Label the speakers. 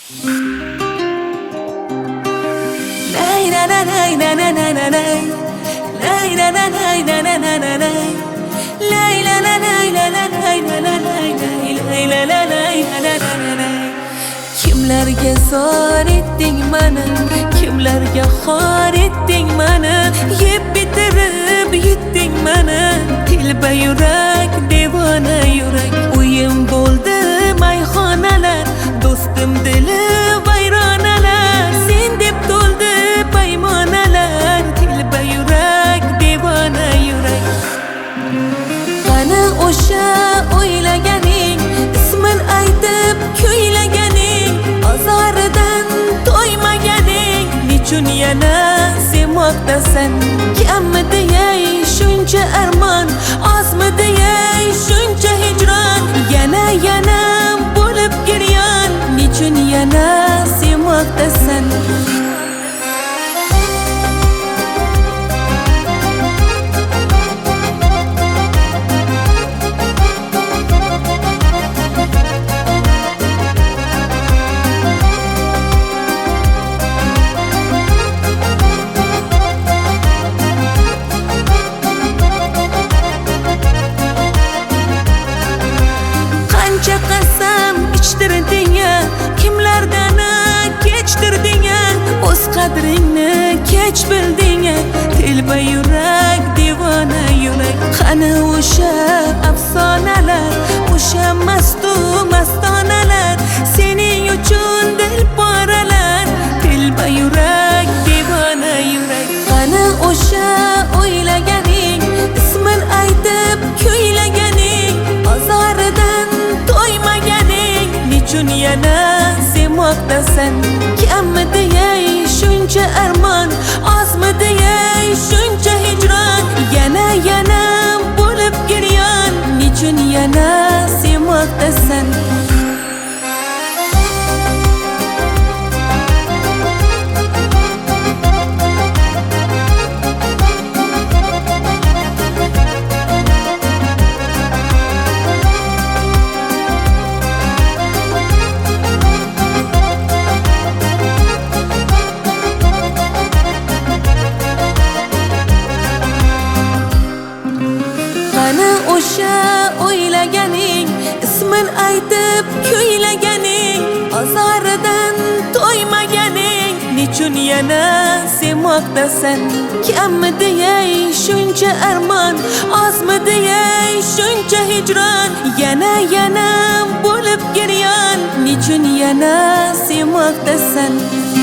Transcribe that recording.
Speaker 1: Kimlarga zor etding mani, kimlarga xor etding mani, yeb bitirib yutding mani. Tilba yurak, devona yurak, uyim bo'ldi mayxonalar, do'stim dili vayronalar, sen deb to'ldi paymonalar. Tilba yurak, devona yurak. Qani o'sha o'ylaganing, ismin aytib kuylaganing, azoridan to'ymaganing, nechun yana sevmoqdasan? Kammi deyay shuncha armon, ozmi deyay shuncha hijron, yana bo'lib giryon, nechun yana sevmoqdasan? Qancha qasam ichtirding ya, kimlardan kechtirding ya, o'z qadringni kech bilding ya. Tilba yurak, devona yurak. Qani o'sha afsonalar, o'sha mastu mastonalar, sening uchun dil poralar. Tilba yurak, devona yurak. Qani o'sha o'ylaganing, ismin aytib kuylaganing, azoridan to'ymaganing, nechun yana sevmoqdasan? Kammi deyay shuncha armon, ozmi deyay shuncha hijron, yana bo'lib giryon, nechun yana sevmoqdasan? Qani o'sha o'ylaganing, ismin aytib kuylaganing, azoridan to'ymaganing, nechun yana sevmoqdasan? Kammi deyay shuncha armon, ozmi deyay shuncha hijron, yana bo'lib giryon, nechun yana sevmoqdasan?